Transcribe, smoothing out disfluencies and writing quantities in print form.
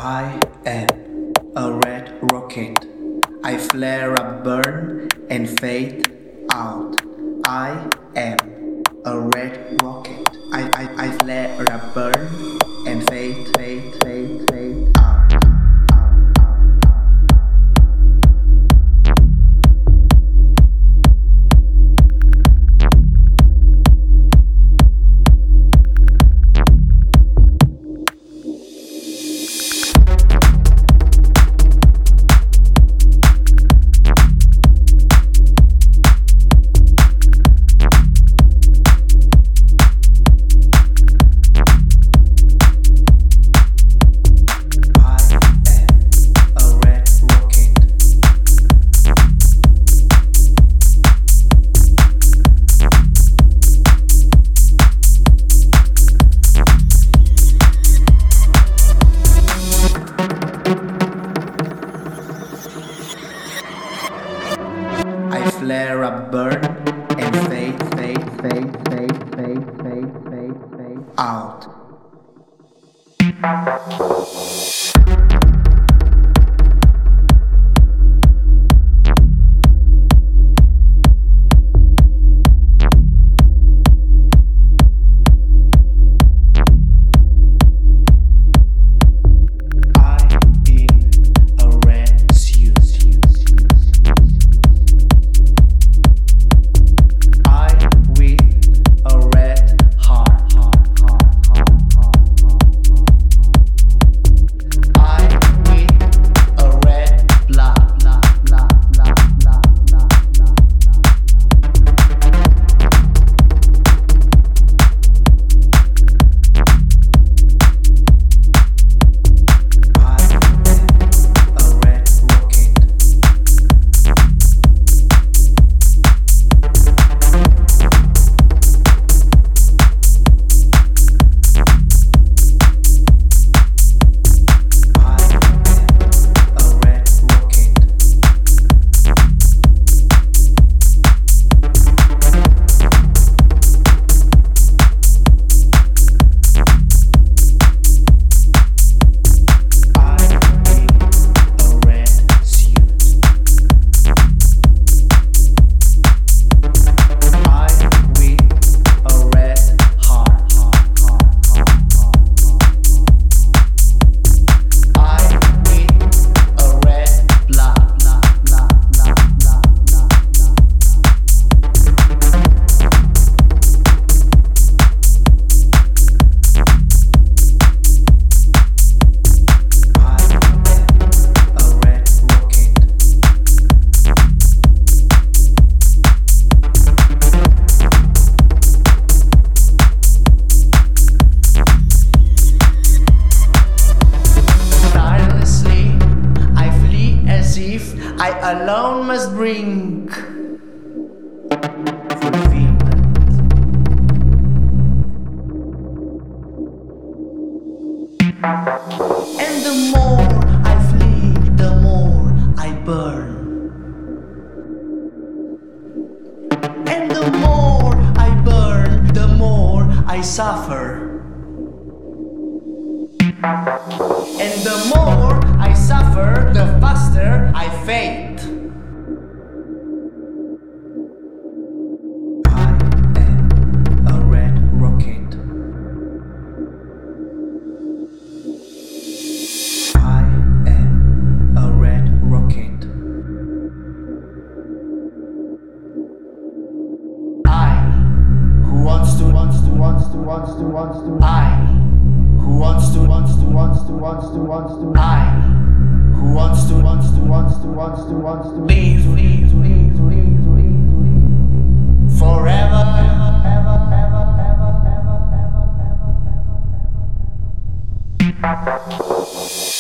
I am a red rocket. I flare up, burn, and fade out. I am a red rocket. I flare up, burn, and fade out. I flare up, burn, and fade out. I alone must bring fulfillment. And the more I flee, the more I burn. And the more I burn, the more I suffer. And the more I suffer, the faster I fade. I am a red rocket. I am a red rocket. I who wants to I who wants to I who wants to live forever. Ever.